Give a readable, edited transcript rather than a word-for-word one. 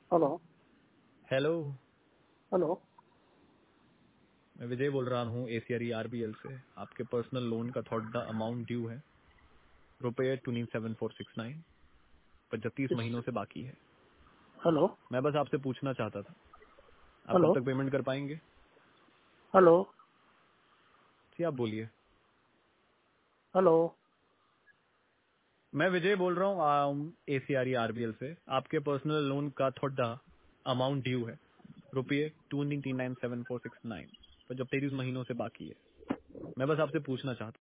Hello. Hello. Hello. मैं विजय बोल रहा हूँ एसीआर आरबीएल से। आपके पर्सनल लोन का थोड़ा अमाउंट ड्यू है, रुपये 297469, 35 किस? महीनों से बाकी है। हेलो। मैं बस आपसे पूछना चाहता था, आप कब हेलो। तक पेमेंट कर पाएंगे? हेलो। जी आप बोलिए। हेलो। मैं विजय बोल रहा हूँ एसीआर आरबीएल से। आपके पर्सनल लोन का थोड़ा अमाउंट ड्यू है, रुपये 297469, पर जब 23 महीनों से बाकी है। मैं बस आपसे पूछना चाहता